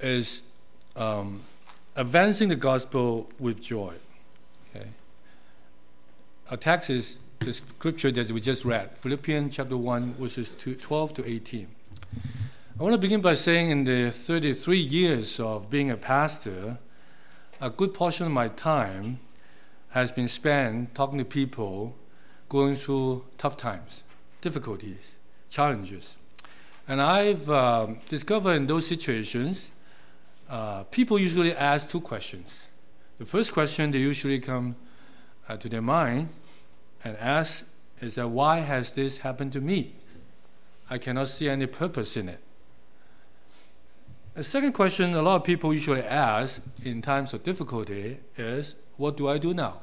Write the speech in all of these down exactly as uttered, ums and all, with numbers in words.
is um, advancing the gospel with joy. Okay. Our text is the scripture that we just read, Philippians chapter one, verses twelve to eighteen. I want to begin by saying in the thirty-three years of being a pastor, a good portion of my time has been spent talking to people going through tough times, difficulties, challenges. And I've um, discovered in those situations, uh, people usually ask two questions. The first question they usually come uh, to their mind and ask is that, why has this happened to me? I cannot see any purpose in it. The second question a lot of people usually ask in times of difficulty is, what do I do now?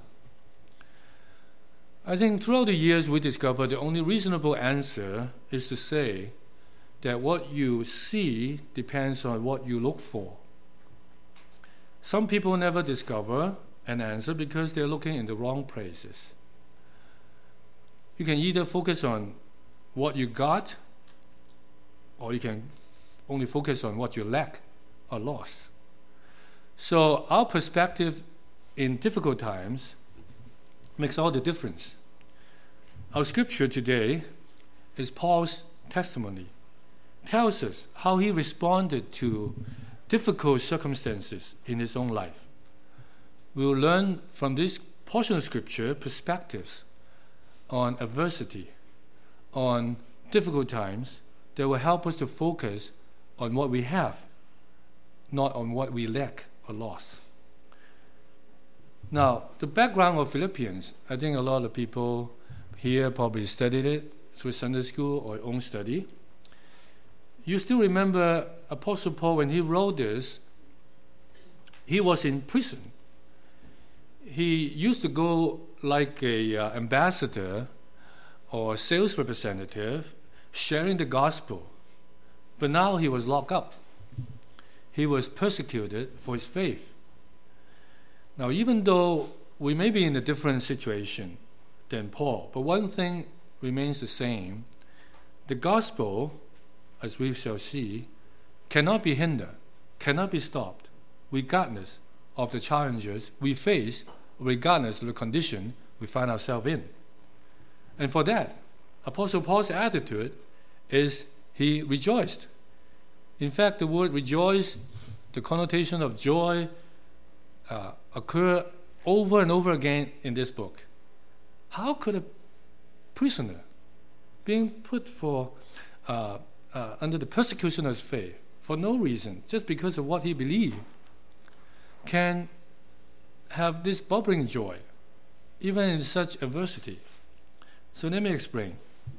I think throughout the years we discovered the only reasonable answer is to say that what you see depends on what you look for. Some people never discover an answer because they're looking in the wrong places. You can either focus on what you got, or you can only focus on what you lack or lost. So our perspective in difficult times makes all the difference. Our scripture today is Paul's testimony. Tells us how he responded to difficult circumstances in his own life. We will learn from this portion of scripture perspectives on adversity, on difficult times that will help us to focus on what we have, not on what we lack or lost. Now, the background of Philippians, I think a lot of people here probably studied it through Sunday school or own study. You still remember Apostle Paul, when he wrote this, he was in prison. He used to go like a uh, ambassador or sales representative sharing the gospel. But now he was locked up. He was persecuted for his faith. Now, even though we may be in a different situation than Paul, but one thing remains the same. The gospel, as we shall see, cannot be hindered, cannot be stopped, regardless of the challenges we face, regardless of the condition we find ourselves in. And for that, Apostle Paul's attitude is he rejoiced. In fact, the word rejoice, the connotation of joy, uh, occur over and over again in this book. How could a prisoner being put for uh, uh, under the persecution of his faith for no reason, just because of what he believed, can have this bubbling joy, even in such adversity? So let me explain.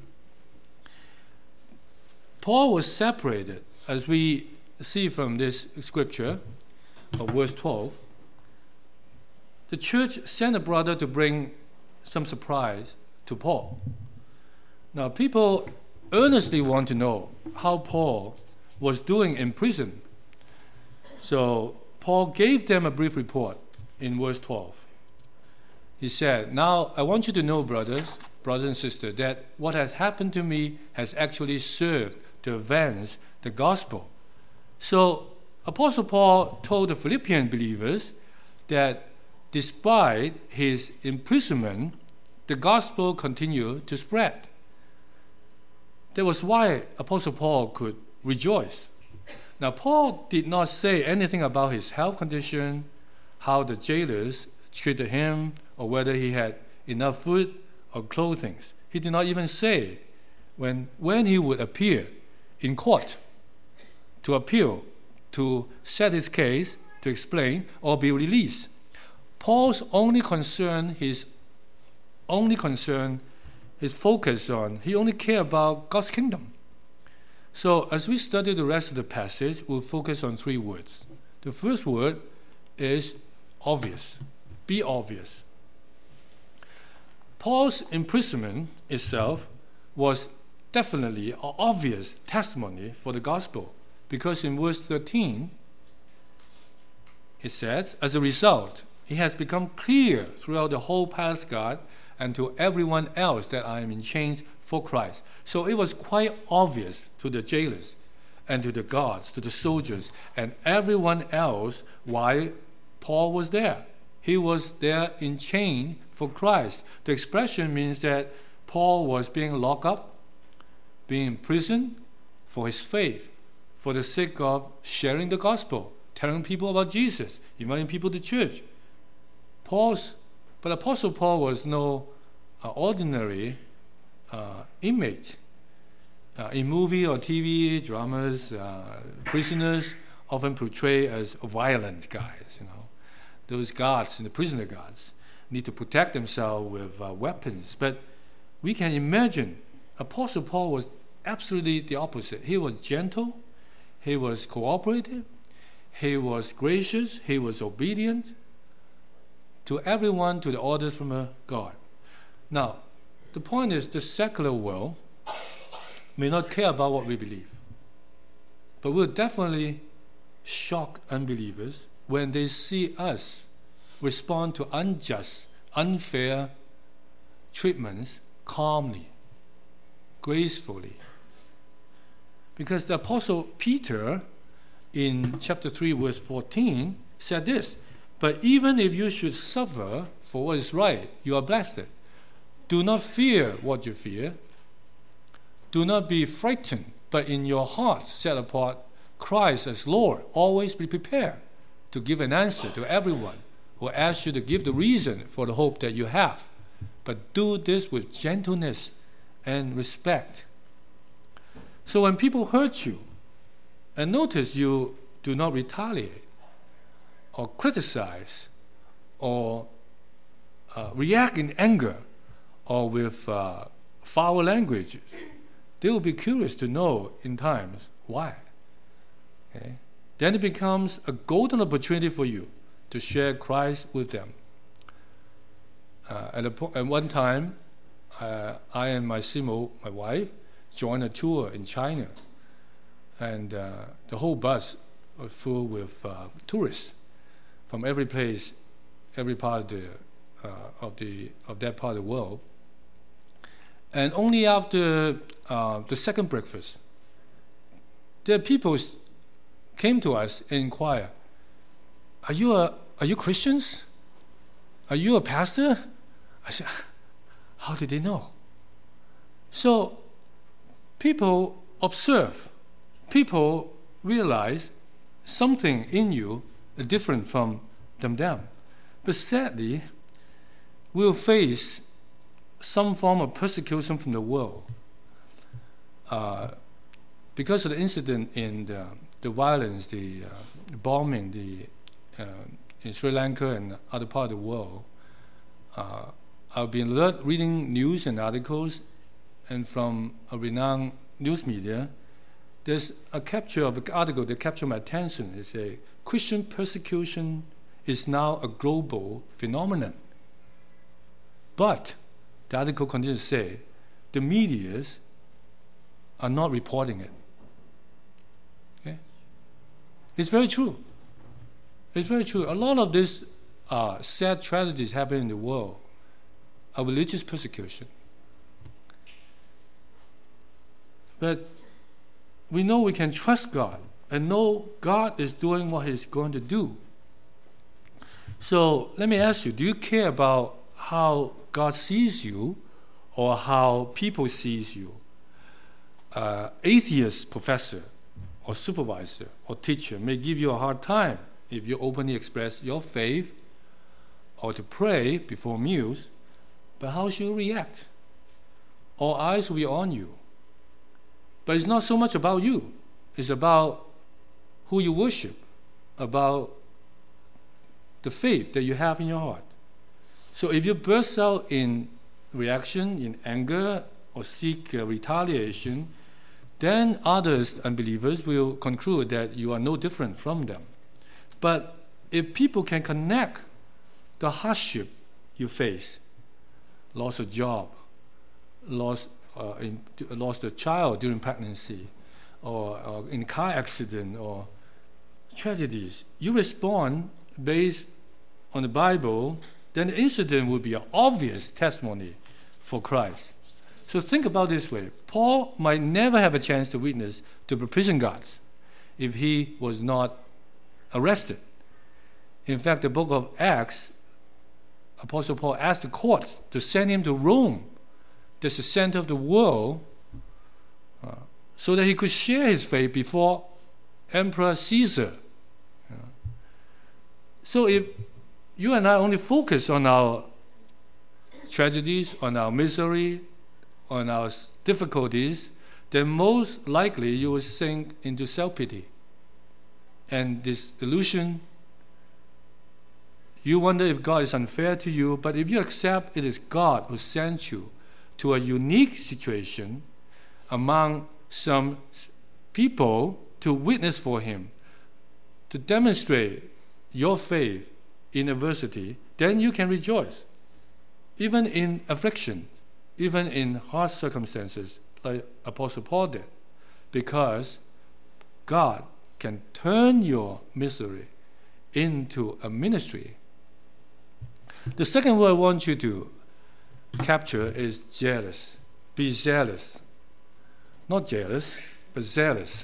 Paul was separated, as we see from this scripture of verse twelve. The church sent a brother to bring some surprise to Paul. Now, people earnestly want to know how Paul was doing in prison. So Paul gave them a brief report in verse twelve. He said, "Now I want you to know, brothers, brothers and sisters, that what has happened to me has actually served to advance the gospel." So Apostle Paul told the Philippian believers that despite his imprisonment, the gospel continued to spread. That was why Apostle Paul could rejoice. Now, Paul did not say anything about his health condition, how the jailers treated him, or whether he had enough food or clothing. He did not even say when, when he would appear in court to appeal, to set his case, to explain, or be released. Paul's only concern, his only concern, his focus on, he only cared about God's kingdom. So as we study the rest of the passage, we'll focus on three words. The first word is obvious. Be obvious. Paul's imprisonment itself was definitely an obvious testimony for the gospel, because in verse thirteen, it says, "As a result, it has become clear throughout the whole palace guard and to everyone else that I am in chains for Christ." So it was quite obvious to the jailers and to the guards, to the soldiers, and everyone else why Paul was there. He was there in chain for Christ. The expression means that Paul was being locked up, being imprisoned for his faith, for the sake of sharing the gospel, telling people about Jesus, inviting people to church. Paul's, but Apostle Paul was no uh, ordinary uh, inmate. Uh, in movie or T V dramas, uh, prisoners often portray as violent guys. You know, those guards, the prisoner guards, need to protect themselves with uh, weapons. But we can imagine Apostle Paul was absolutely the opposite. He was gentle, he was cooperative, he was gracious, he was obedient to everyone, to the orders from a God. Now, the point is, the secular world may not care about what we believe, but will definitely shock unbelievers when they see us respond to unjust, unfair treatments calmly, gracefully. Because the Apostle Peter in chapter three verse fourteen said this, "But even if you should suffer for what is right, you are blessed. Do not fear what you fear. Do not be frightened, but in your heart set apart Christ as Lord. Always be prepared to give an answer to everyone who asks you to give the reason for the hope that you have. But do this with gentleness and respect." So when people hurt you, and notice you do not retaliate or criticize or uh, react in anger or with uh, foul language, they will be curious to know in times why. Okay? Then it becomes a golden opportunity for you to share Christ with them. Uh, at, a po- at one time, uh, I and my Simo, my wife, joined a tour in China, and uh, the whole bus was full with uh, tourists from every place, every part of the uh, of the of that part of the world. And only after uh, the second breakfast, the people came to us and inquired, "Are you a are you Christians? Are you a pastor?" I said, "How did they know?" So people observe, people realize something in you is different from them. them. But sadly, we'll face some form of persecution from the world uh, because of the incident in the, the violence, the uh, bombing, the uh, in Sri Lanka and other part of the world. Uh, I've been alert reading news and articles, and from a renowned news media, there's a capture of an article that captured my attention. It's a Christian persecution is now a global phenomenon. But the article continues to say the medias are not reporting it. Okay? It's very true. It's very true. A lot of these uh, sad tragedies happening in the world are religious persecution. But we know we can trust God and know God is doing what He's going to do. So let me ask you, do you care about how God sees you or how people sees you? Uh, atheist professor or supervisor or teacher may give you a hard time if you openly express your faith or to pray before meals, but how should you react? All eyes will be on you. But it's not so much about you. It's about who you worship, about the faith that you have in your heart. So if you burst out in reaction, in anger, or seek uh, retaliation, then others, unbelievers, will conclude that you are no different from them. But if people can connect the hardship you face, loss of job, loss, uh, in, lost a child during pregnancy, or, or in car accident, or tragedies, you respond based on the Bible, then the incident will be an obvious testimony for Christ. So think about this way. Paul might never have a chance to witness to the prison guards if he was not arrested. In fact, the book of Acts, Apostle Paul asked the court to send him to Rome, that's the center of the world, uh, so that he could share his faith before Emperor Caesar. Uh, so if you and I only focus on our tragedies, on our misery, on our difficulties, then most likely you will sink into self-pity and disillusion. You wonder if God is unfair to you, but if you accept it is God who sent you to a unique situation among some people to witness for Him, to demonstrate your faith in adversity, then you can rejoice, even in affliction, even in harsh circumstances, like Apostle Paul did, because God can turn your misery into a ministry. The second word I want you to capture is jealous. Be zealous. Not jealous, but zealous.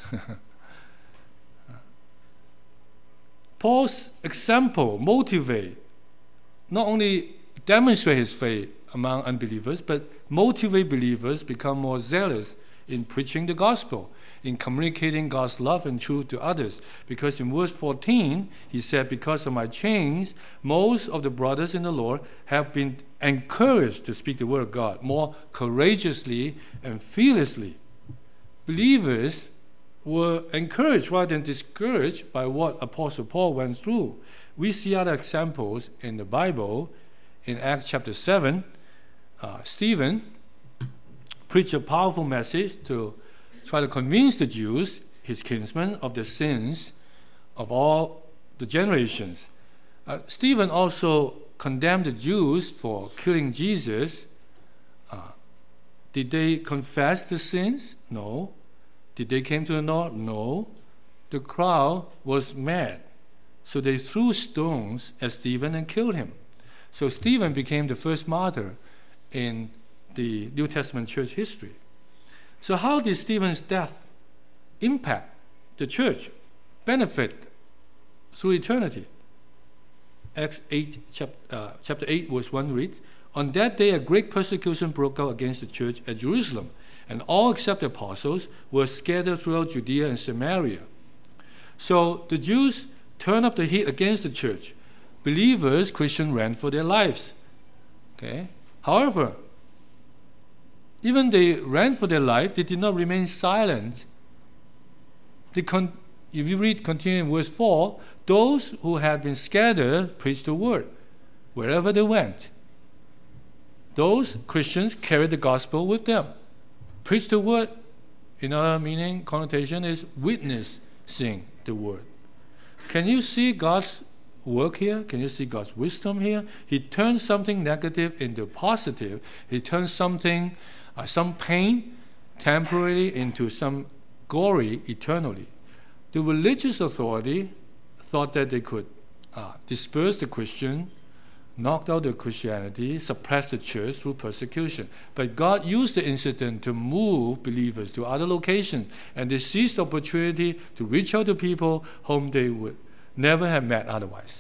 Paul's example motivate, not only demonstrate his faith among unbelievers, but motivate believers become more zealous in preaching the gospel, in communicating God's love and truth to others. Because in verse fourteen, he said, because of my chains, most of the brothers in the Lord have been encouraged to speak the word of God more courageously and fearlessly. Believers were encouraged rather than discouraged by what Apostle Paul went through. We see other examples in the Bible. In Acts chapter seven, uh, Stephen preached a powerful message to try to convince the Jews, his kinsmen, of the sins of all the generations. Uh, Stephen also condemned the Jews for killing Jesus. Uh, did they confess the sins? No. Did they come to the Lord? No. The crowd was mad, so they threw stones at Stephen and killed him. So Stephen became the first martyr in the New Testament church history. So how did Stephen's death impact the church, benefit through eternity? Acts eight, chapter, uh, chapter eight, verse one reads, on that day a great persecution broke out against the church at Jerusalem, and all except the apostles were scattered throughout Judea and Samaria. So the Jews turned up the heat against the church. Believers, Christians, ran for their lives. Okay. However, even they ran for their life, they did not remain silent. They con- if you read, continue in verse four, those who had been scattered preached the word wherever they went. Those Christians carried the gospel with them. Preach the word, in other meaning, connotation, is witnessing the word. Can you see God's work here? Can you see God's wisdom here? He turns something negative into positive. He turns something, uh, some pain, temporarily into some glory eternally. The religious authority thought that they could uh, disperse the Christian, knocked out the Christianity, suppressed the church through persecution. But God used the incident to move believers to other locations, and they seized the opportunity to reach out to people whom they would never have met otherwise.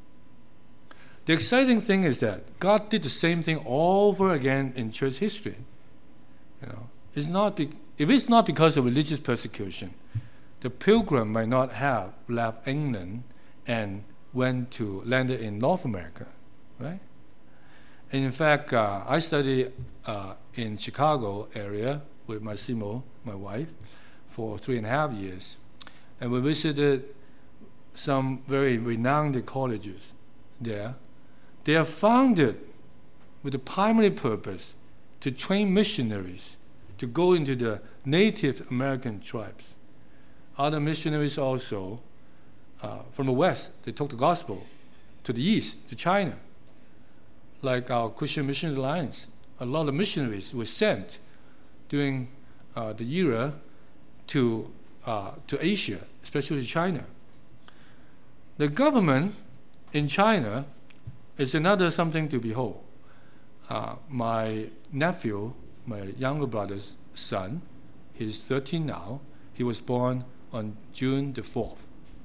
The exciting thing is that God did the same thing over again in church history. You know, it's not be- if it's not because of religious persecution, the pilgrim might not have left England and went to landed in North America. Right? And in fact, uh, I studied uh, in Chicago area with Massimo, my wife, for three and a half years. And we visited some very renowned colleges there. They are founded with the primary purpose to train missionaries to go into the Native American tribes. Other missionaries also, uh, from the West, they took the gospel to the East, to China. Like our Christian Missions Alliance, a lot of missionaries were sent during uh, the era to uh, to Asia, especially China. The government in China is another something to behold. Uh, my nephew my younger brother's son. He's thirteen now. He was born on June the fourth.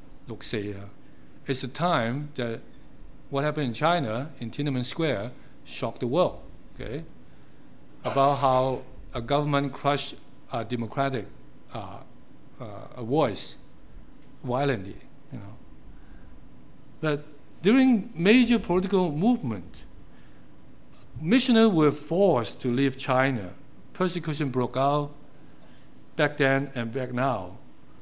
It's a time that what happened in China, in Tiananmen Square, shocked the world. Okay, about how a government crushed a democratic uh, uh, a voice violently. You know, but during major political movement, missionaries were forced to leave China. Persecution broke out back then and back now.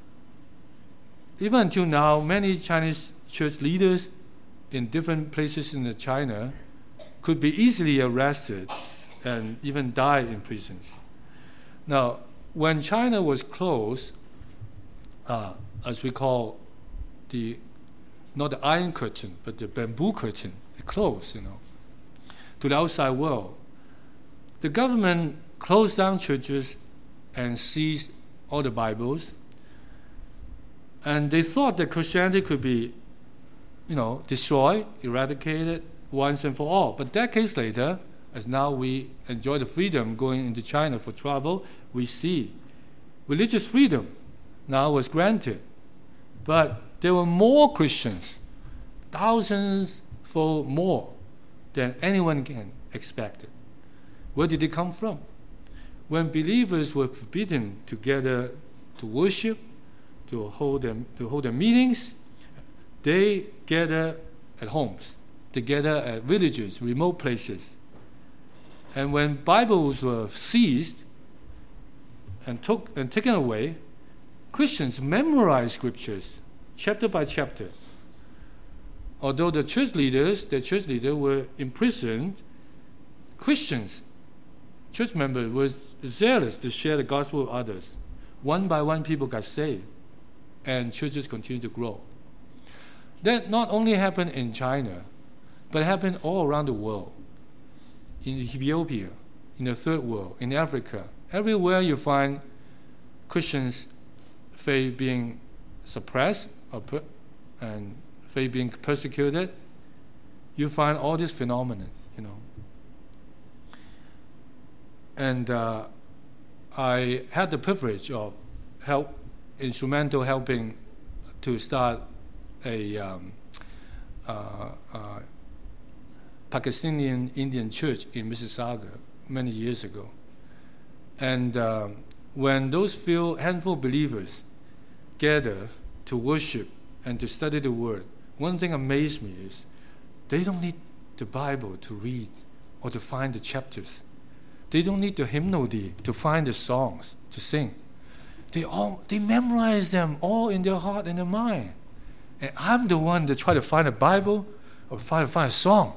Even until now, many Chinese church leaders in different places in China could be easily arrested and even die in prisons. Now, when China was closed, uh, as we call the, not the Iron Curtain, but the bamboo curtain, it closed, you know, to the outside world. The government closed down churches and seized all the Bibles, and they thought that Christianity could be, you know, destroyed, eradicated once and for all. But decades later, as now we enjoy the freedom going into China for travel, we see religious freedom now was granted. But there were more Christians, thousands fold more than anyone can expect. Where did they come from? When believers were forbidden to gather to worship, to hold them, to hold their meetings, they gather at homes, they gather at villages, remote places. And when Bibles were seized and took and taken away, Christians memorized scriptures chapter by chapter. Although the church leaders, the church leaders were imprisoned, Christians, church members, were zealous to share the gospel with others. One by one, people got saved, and churches continued to grow. That not only happened in China, but happened all around the world. In Ethiopia, in the third world, in Africa, everywhere you find Christians' faith being suppressed or per- and faith being persecuted, you find all this phenomenon, you know. And uh, I had the privilege of help, instrumental helping to start a um, uh, uh, Pakistani Indian church in Mississauga many years ago. And um, when those few handful of believers gather to worship and to study the Word, one thing amazed me is they don't need the Bible to read or to find the chapters. They don't need the hymnody to find the songs to sing. They all they memorize them all in their heart and their mind. And I'm the one that try to find a Bible or try to find a song.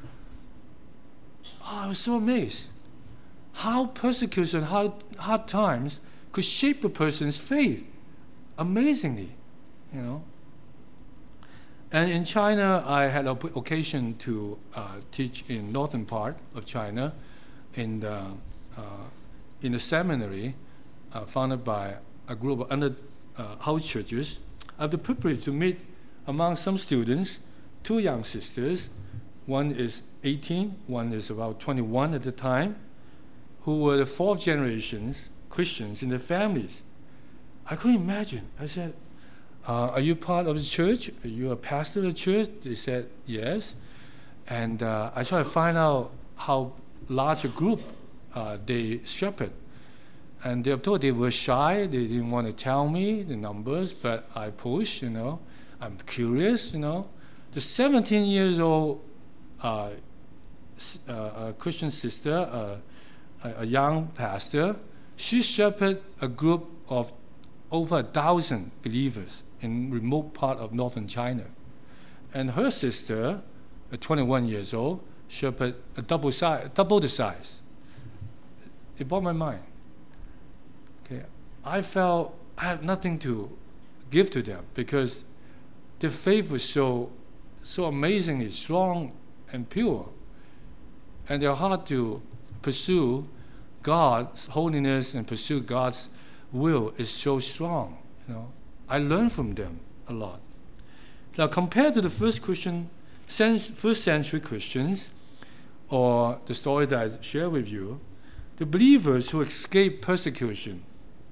Oh, I was so amazed how persecution, how hard times could shape a person's faith amazingly, you know. And in China, I had an occasion to uh, teach in northern part of China, in the uh, in a seminary uh, founded by a group of under uh, house churches. I have the privilege to meet among some students two young sisters. One is eighteen, one is about twenty-one at the time, who were the fourth generations Christians in their families. I couldn't imagine. I said, uh, are you part of the church? Are you a pastor of the church? They said, yes. And uh, I tried to find out how large a group uh, they shepherd. And they have told they were shy. They didn't want to tell me the numbers, but I pushed, you know. I'm curious, you know. The seventeen years old uh, uh, a Christian sister, uh, a, a young pastor, she shepherded a group of over a thousand believers in remote part of northern China. And her sister, at twenty-one years old, shepherded a double size, double the size. It brought my mind. Okay, I felt I had nothing to give to them because their faith was so, so amazingly strong and pure, and their heart to pursue God's holiness and pursue God's will is so strong. You know, I learned from them a lot. Now, compared to the first Christian, first century Christians, or the story that I share with you, the believers who escape persecution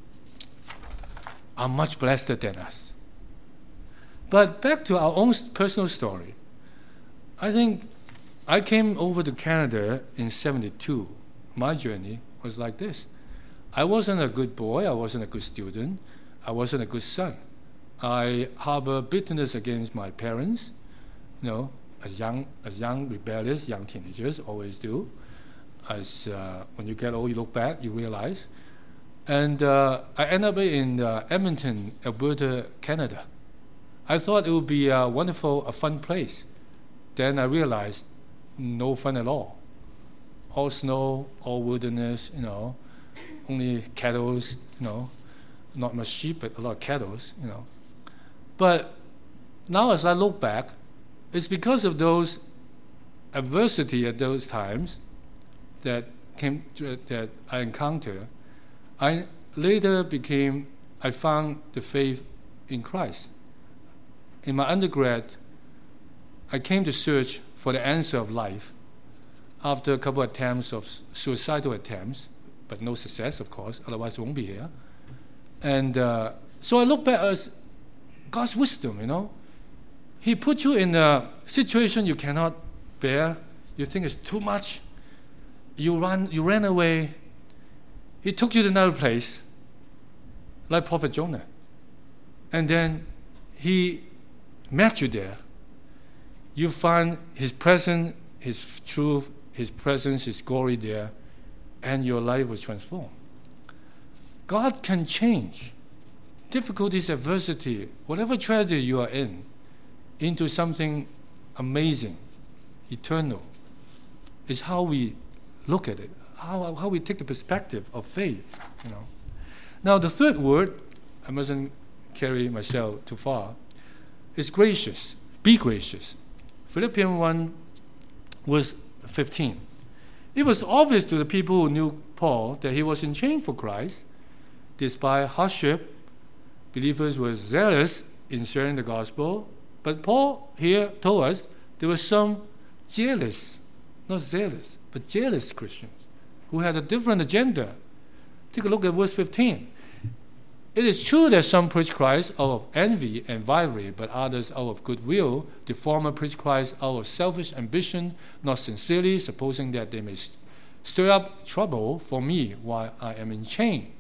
are much blessed than us. But back to our own personal story. I think I came over to Canada in seventy-two. My journey was like this. I wasn't a good boy. I wasn't a good student. I wasn't a good son. I harbor bitterness against my parents, you know, as young, as young, rebellious, young teenagers always do. As uh, when you get old, you look back, you realize. And uh, I ended up in uh, Edmonton, Alberta, Canada. I thought it would be a wonderful, a fun place. Then I realized, no fun at all. All snow, all wilderness, you know, only cattle, you know, not much sheep, but a lot of cattle, you know. But now as I look back, it's because of those adversity at those times that came to, that I encountered. I later became, I found the faith in Christ. In my undergrad, I came to search for the answer of life after a couple of attempts of suicidal attempts, but no success, of course, otherwise I won't be here. And uh, so I look back as God's wisdom, you know. He put you in a situation you cannot bear. You think it's too much. You run, you ran away. He took you to another place, like Prophet Jonah. And then he met you there. You find his presence, his truth, his presence, his glory there, and your life was transformed. God can change difficulties, adversity, whatever tragedy you are in, into something amazing, eternal. It's how we look at it, how, how we take the perspective of faith. You know. Now the third word, I mustn't carry myself too far, is gracious. Be gracious. Philippians one, verse fifteen. It was obvious to the people who knew Paul that he was in chains for Christ. Despite hardship, believers were zealous in sharing the gospel. But Paul here told us there were some jealous, not zealous, but jealous Christians who had a different agenda. Take a look at verse fifteen. It is true that some preach Christ out of envy and rivalry, but others out of goodwill. The former preach Christ out of selfish ambition, not sincerely, supposing that they may stir up trouble for me while I am in chain.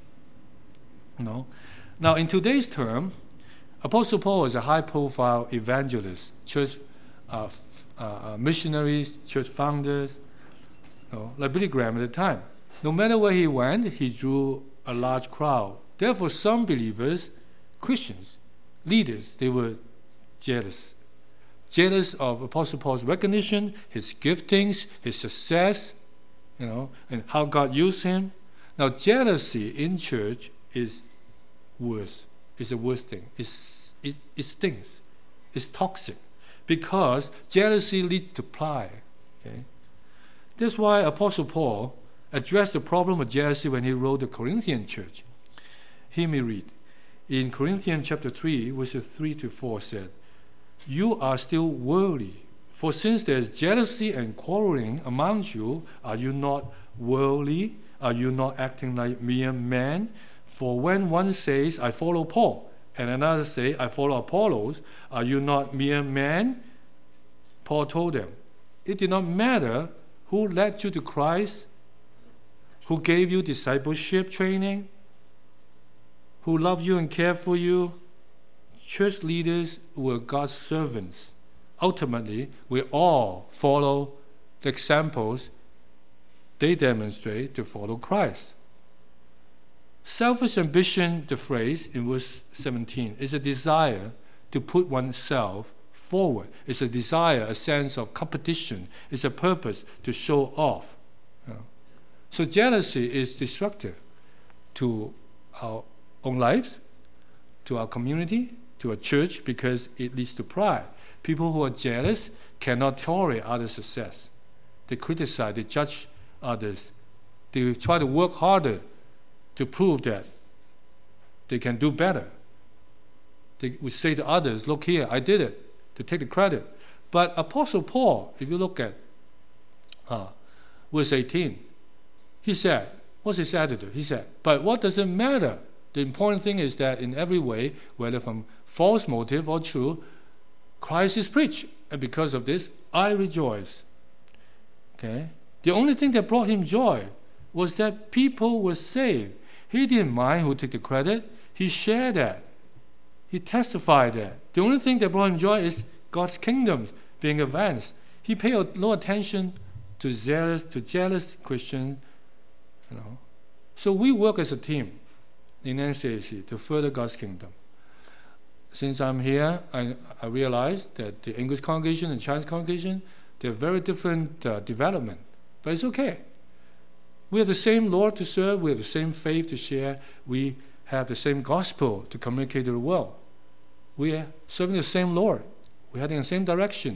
You know? Now, in today's term, Apostle Paul is a high-profile evangelist, church uh, uh, missionaries, church founders, you know, like Billy Graham at the time. No matter where he went, he drew a large crowd. Therefore, some believers, Christians, leaders, they were jealous. Jealous of Apostle Paul's recognition, his giftings, his success, you know, and how God used him. Now, jealousy in church is worse. It's a worse thing. It's, it, it stings. It's toxic. Because jealousy leads to pride. Okay? That's why Apostle Paul addressed the problem of jealousy when he wrote the Corinthian church. Hear me read. In Corinthians chapter three, verses three to four said, "You are still worldly. For since there is jealousy and quarreling among you, are you not worldly? Are you not acting like mere men? For when one says, I follow Paul, and another says, I follow Apollos, are you not mere men?" Paul told them, it did not matter who led you to Christ, who gave you discipleship training, who loved you and cared for you. Church leaders were God's servants. Ultimately, we all follow the examples they demonstrate to follow Christ. Selfish ambition, the phrase in verse seventeen, is a desire to put oneself forward. It's a desire, a sense of competition. It's a purpose to show off. You know. So jealousy is destructive to our own lives, to our community, to our church, because it leads to pride. People who are jealous cannot tolerate others' success. They criticize, they judge others. They try to work harder to prove that they can do better. They would say to others, look here, I did it, to take the credit. But Apostle Paul, if you look at uh, verse eighteen, he said, What's his attitude? He said, but what does it matter? The important thing is that in every way, whether from false motive or true, Christ is preached. And because of this, I rejoice. Okay? The only thing that brought him joy was that people were saved. He didn't mind who took the credit. He shared that. He testified that. The only thing that brought him joy is God's kingdom being advanced. He paid no attention to zealous, to jealous Christians. You know. So we work as a team in N C A C to further God's kingdom. Since I'm here, I, I realize that the English congregation and Chinese congregation, they're very different uh, development. But it's okay. We have the same Lord to serve. We have the same faith to share. We have the same gospel to communicate to the world. We are serving the same Lord. We're heading in the same direction.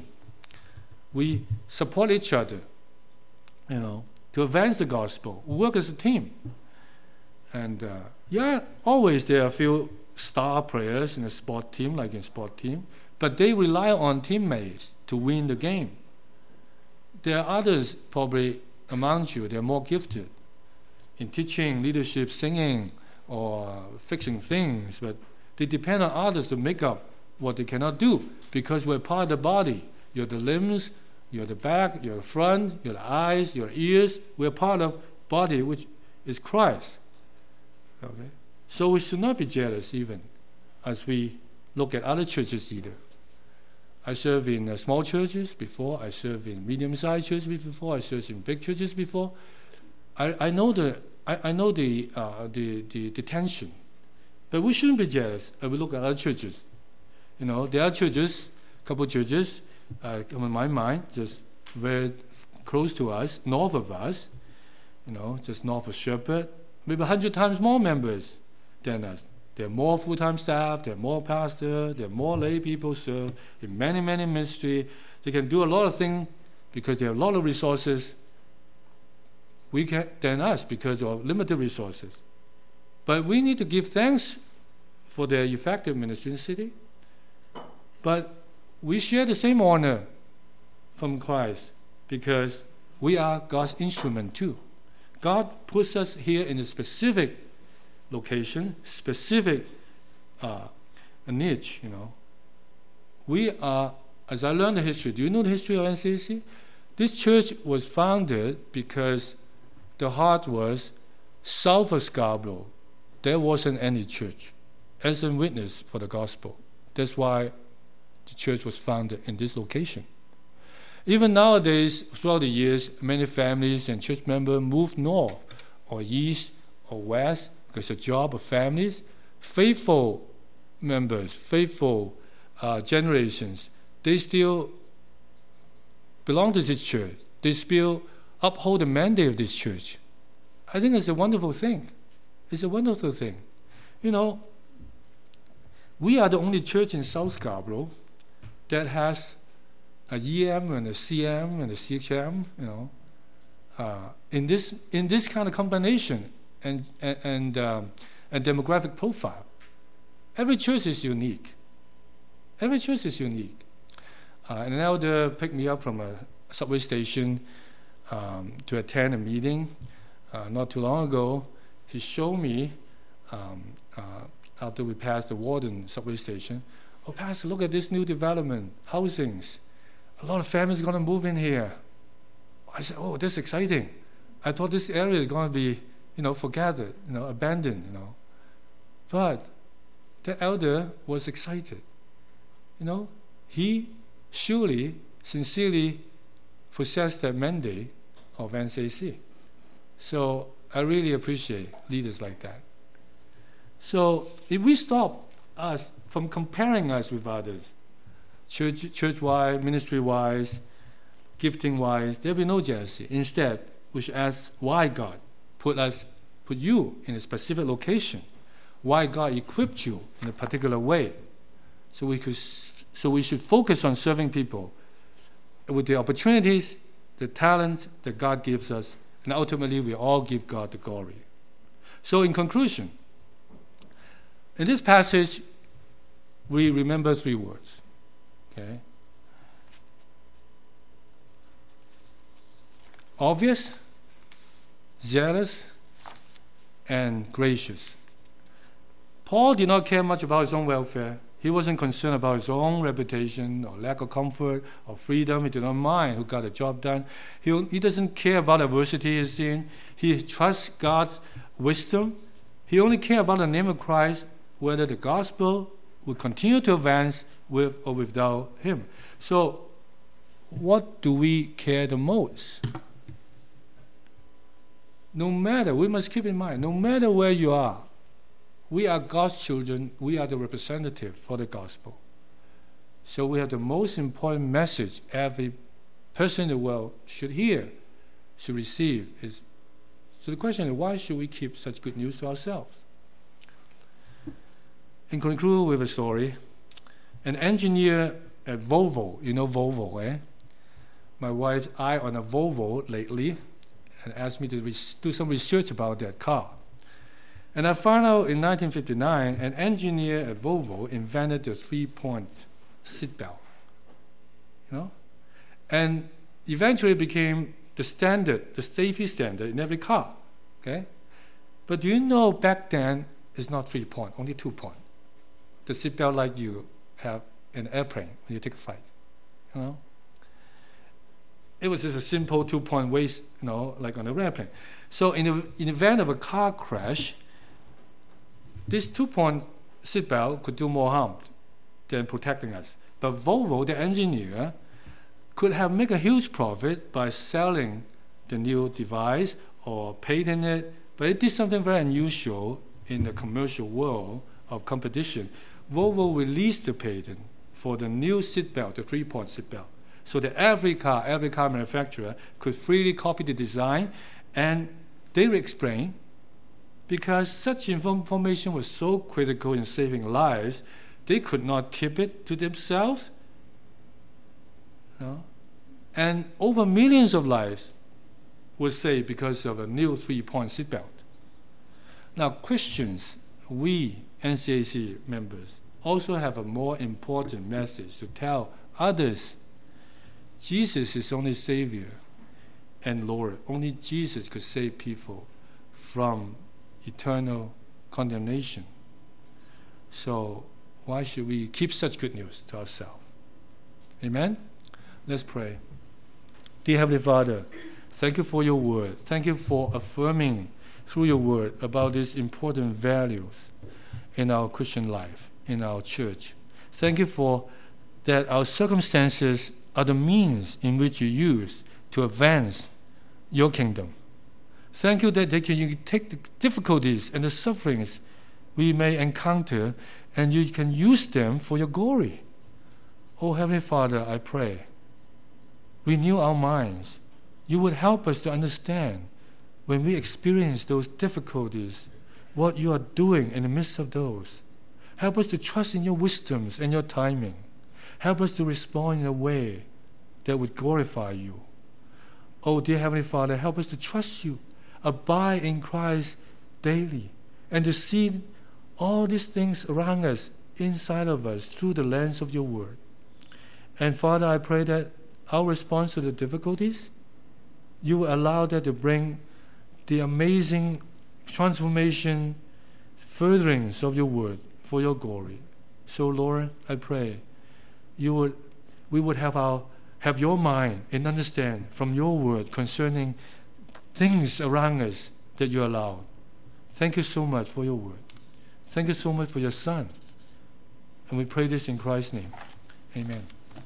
We support each other, you know, to advance the gospel. We work as a team. And uh, yeah, always there are a few star players in a sport team, like in a sport team, but they rely on teammates to win the game. There are others probably among you, they're more gifted in teaching, leadership, singing, or fixing things, but they depend on others to make up what they cannot do, because we're part of the body. You're the limbs, you're the back, you're the front, you're the eyes, you're ears. We're part of body, which is Christ. Okay? So we should not be jealous even as we look at other churches either. I served in uh, small churches before. I served in medium-sized churches before. I served in big churches before. I, I know the I, I know the, uh, the the the tension, but we shouldn't be jealous as we look at other churches. You know, there are churches, a couple of churches, uh, come in my mind, just very close to us, north of us. You know, just north of Shepherd, maybe a hundred times more members than us. There are more full-time staff, there are more pastors, there are more lay people served in many, many ministries. They can do a lot of things because they have a lot of resources we can, than us because of limited resources. But we need to give thanks for their effective ministry in the city. But we share the same honor from Christ because we are God's instrument too. God puts us here in a specific location, specific uh, a niche, you know. We are, as I learned the history, do you know the history of N C A C? This church was founded because the heart was south of Scarborough. There wasn't any church as a witness for the gospel. That's why the church was founded in this location. Even nowadays, throughout the years, many families and church members move north or east or west because the job of families. Faithful members, faithful uh, generations, they still belong to this church. They still uphold the mandate of this church. I think it's a wonderful thing. It's a wonderful thing. You know, we are the only church in South Scarborough that has a E M and a C M and a C H M, you know, uh, in this in this kind of combination and and and, um, and demographic profile. Every church is unique. Every church is unique. Uh, an elder picked me up from a subway station um, to attend a meeting uh, not too long ago. He showed me um, uh, after we passed the Warden subway station. Oh, Pastor, look at this new development, housings. A lot of families are going to move in here. I said, oh, that's exciting. I thought this area is going to be, you know, forgotten, you know, abandoned, you know. But the elder was excited. You know, he surely, sincerely possessed that mandate of N C A C. So I really appreciate leaders like that. So if we stop us from comparing us with others, church, church-wise, ministry-wise, gifting-wise, there'll be no jealousy. Instead, we should ask why God put us, put you in a specific location, why God equipped you in a particular way. So we could, so we should focus on serving people with the opportunities, the talents that God gives us, and ultimately we all give God the glory. So in conclusion, in this passage, we remember three words. Okay. Obvious, jealous, and gracious. Paul did not care much about his own welfare. He wasn't concerned about his own reputation or lack of comfort or freedom. He did not mind who got the job done. He, he doesn't care about adversity he's in. He trusts God's wisdom. He only cares about the name of Christ, whether the gospel will continue to advance with or without him. So, what do we care the most? No matter, we must keep in mind, no matter where you are, we are God's children. We are the representative for the gospel. So we have the most important message every person in the world should hear, should receive. Is, so the question is, why should we keep such good news to ourselves? And conclude with a story. An engineer at Volvo, you know Volvo, eh? My wife's eye on a Volvo lately and asked me to re- do some research about that car. And I found out in nineteen fifty-nine, an engineer at Volvo invented the three-point seatbelt. You know? And eventually it became the standard, the safety standard in every car. Okay? But do you know back then it's not three-point, only two-point. The seatbelt like you have in an airplane when you take a flight. You know? It was just a simple two-point waist, you know, like on an airplane. So in the, in the event of a car crash, this two-point seatbelt could do more harm than protecting us. But Volvo, the engineer, could have made a huge profit by selling the new device or patenting it, but it did something very unusual in the commercial world of competition. Volvo released the patent for the new seatbelt, the three-point seatbelt, so that every car, every car manufacturer could freely copy the design, and they explain, because such information was so critical in saving lives, they could not keep it to themselves. You know? And over millions of lives were saved because of a new three-point seatbelt. Now, Christians, we N C A C members, also have a more important message to tell others. Jesus is only Savior and Lord. Only Jesus could save people from eternal condemnation. So why should we keep such good news to ourselves? Amen? Let's pray. Dear Heavenly Father, thank you for your word. Thank you for affirming through your word about these important values in our Christian life, in our church. Thank you for that our circumstances are the means in which you use to advance your kingdom. Thank you that they can, you can take the difficulties and the sufferings we may encounter, and you can use them for your glory. Oh, Heavenly Father, I pray, renew our minds. You would help us to understand when we experience those difficulties, what you are doing in the midst of those. Help us to trust in your wisdoms and your timing. Help us to respond in a way that would glorify you. Oh, dear Heavenly Father, help us to trust you, abide in Christ daily, and to see all these things around us, inside of us, through the lens of your word. And Father, I pray that our response to the difficulties, you will allow that to bring the amazing transformation, furtherance of your word for your glory. So, Lord, I pray you would, we would have our have your mind and understand from your word concerning things around us that you allow. Thank you so much for your word. Thank you so much for your Son. And we pray this in Christ's name. Amen.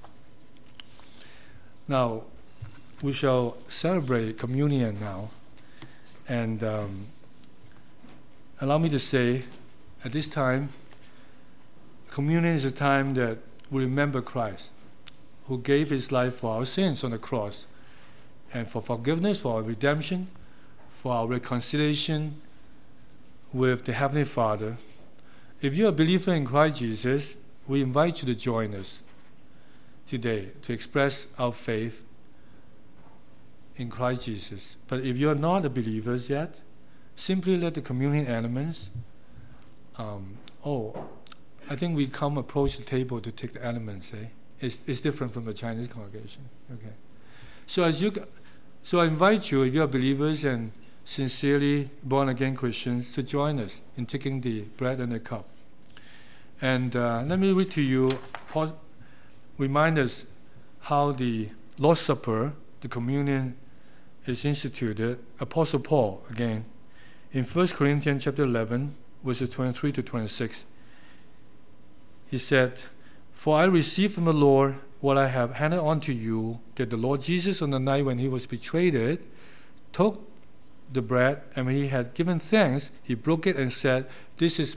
Now, we shall celebrate communion now. And um, allow me to say, at this time, communion is a time that we remember Christ, who gave his life for our sins on the cross, and for forgiveness, for our redemption, for our reconciliation with the Heavenly Father. If you're a believer in Christ Jesus, we invite you to join us today to express our faith in Christ Jesus. But if you're not a believer yet, simply let the communion elements, um, oh, I think we come approach the table to take the elements, eh? It's, it's different from the Chinese congregation. Okay. So as you, so I invite you, if you are believers and sincerely born-again Christians to join us in taking the bread and the cup. And uh, let me read to you, pause, remind us how the Lord's Supper, the communion, is instituted. Apostle Paul, again, in First Corinthians chapter eleven, verses twenty-three to twenty-six, he said, "For I received from the Lord what I have handed on to you, that the Lord Jesus, on the night when he was betrayed, took the bread, and when he had given thanks, he broke it and said, 'This is